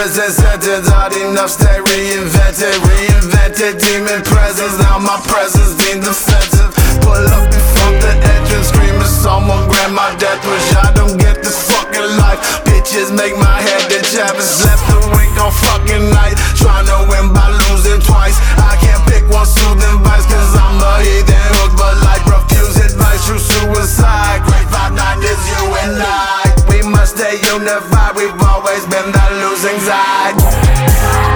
presence entered, hard enough, stay reinvented. Reinvented demon presence, now my presence deemed offensive. Pull up before the entrance, screaming someone grant my death wish. I don't get this fucking life, bitches make my head the Chavis. Left the wink on fucking night, trying to win by losing twice. I can't pick one soothing vice, cause I'm a heathen hook, but like refuse advice, true suicide. Great 5-9 is you and I. We must stay unified, we've always been the losing side.